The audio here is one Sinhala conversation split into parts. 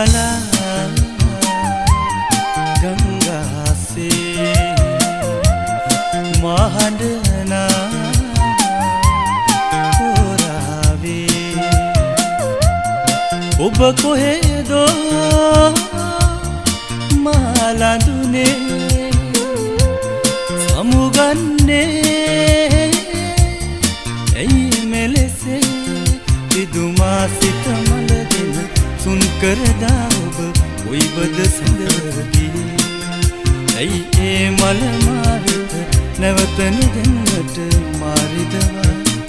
गला गंगा से महाडना होरावे ඔබ කොහෙදෝ මාලඳුනේ සමුගන්නේ ඇයි මෙලෙසේ විදුමා සිත මලගෙන සුන් කරදා ඔබ කොයිබද සඳගී ඇයි ඒ මල මාවිත නැවත නොදෙන්නට මාරිදවා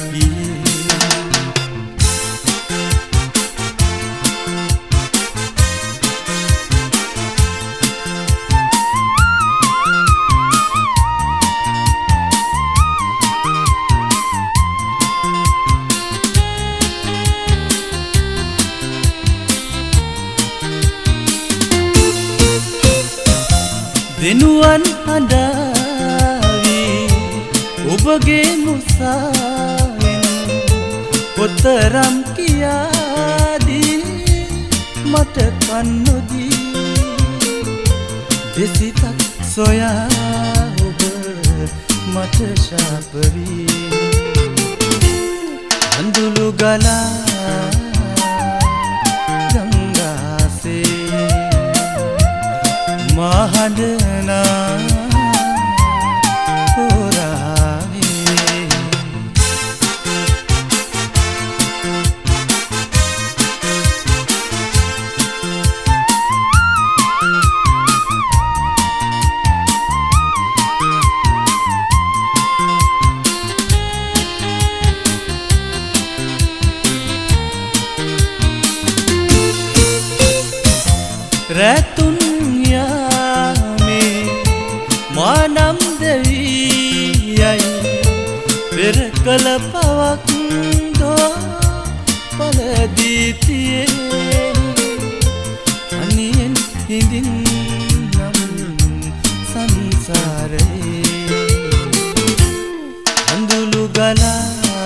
දෙනුවන් හඬාවි ඔබගේ මුසාවෙන් කොතරම් කියාදී මට කන්නොදී දෙසිතක් සොයා ඔබ මට ශාපවී අඳුළු ගලා ගංගාසේ महाडना होरावे रैतुन मानम देवी फिर कल पवक दो पल दीतिए अनियन हिंदिन नम संसारे अंदुलु गला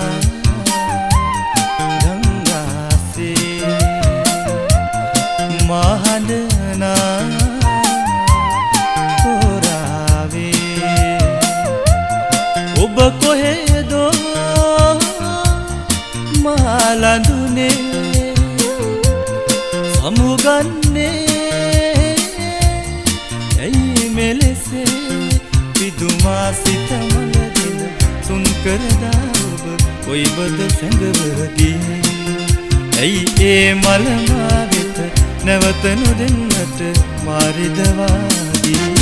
गंगा से महाडना ඔබ කොහෙදෝ මාලඳුනේ සමුගන්නේ ඇයි මෙලෙසේ විදුමා සිත මලගෙන සුන් කරදා ඔබ කොයිබද සැඟවගී ඇයි ඒ මල මා වෙත නැවත නොදෙන්නට මාරිදවාදී